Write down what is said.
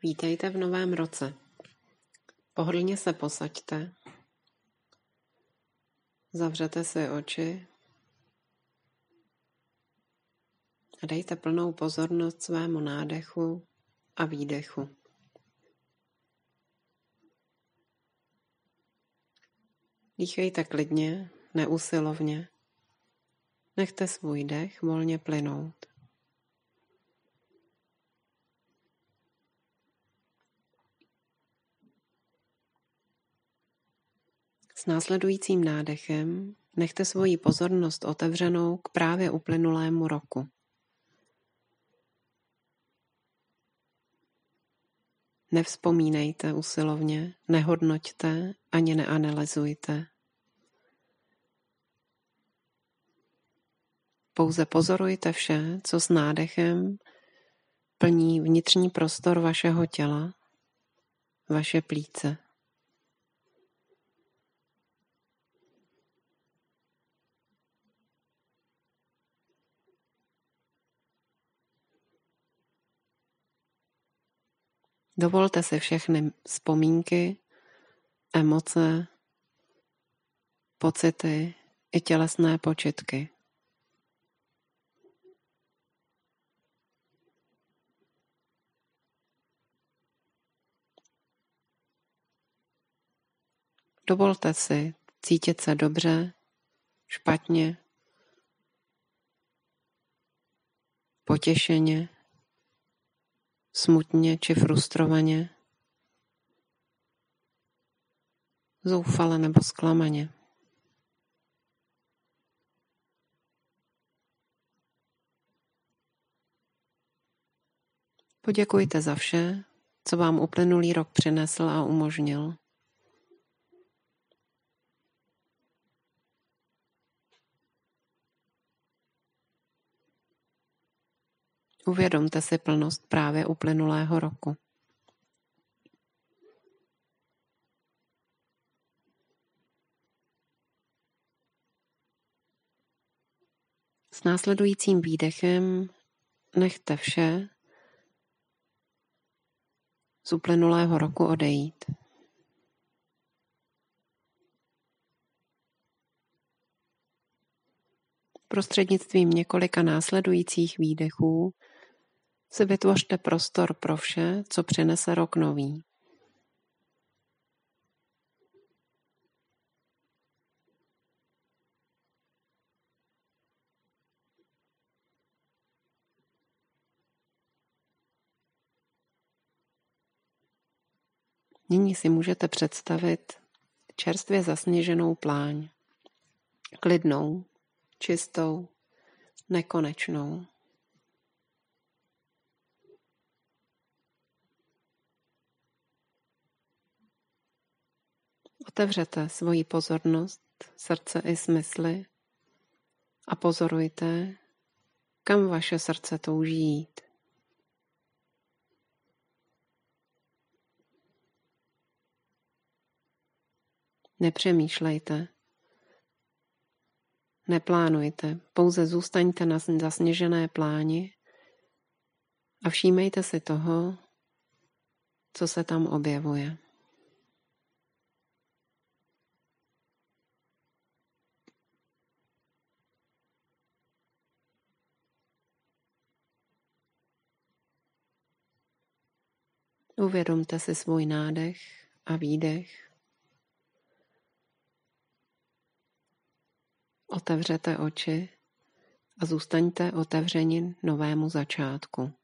Vítejte v novém roce. Pohodlně se posaďte. Zavřete si oči a dejte plnou pozornost svému nádechu a výdechu. Dýchejte klidně, neusilovně. Nechte svůj dech volně plynout. S následujícím nádechem nechte svoji pozornost otevřenou k právě uplynulému roku. Nevzpomínejte usilovně, nehodnoťte ani neanalyzujte. Pouze pozorujte vše, co s nádechem plní vnitřní prostor vašeho těla, vaše plíce. Dovolte si všechny vzpomínky, emoce, pocity i tělesné počitky. Dovolte si cítit se dobře, špatně, potěšeně, smutně či frustrovaně, zoufale nebo zklamaně. Poděkujte za vše, co vám uplynulý rok přinesl a umožnil. Uvědomte si plnost právě uplynulého roku. S následujícím výdechem nechte vše z uplynulého roku odejít. Prostřednictvím několika následujících výdechů si vytvořte prostor pro vše, co přinese rok nový. Nyní si můžete představit čerstvě zasněženou pláň. Klidnou, čistou, nekonečnou. Otevřete svoji pozornost, srdce i smysly a pozorujte, kam vaše srdce touží jít. Nepřemýšlejte, neplánujte, pouze zůstaňte na zasněžené pláni a všímejte si toho, co se tam objevuje. Uvědomte si svůj nádech a výdech. Otevřete oči a zůstaňte otevřeni novému začátku.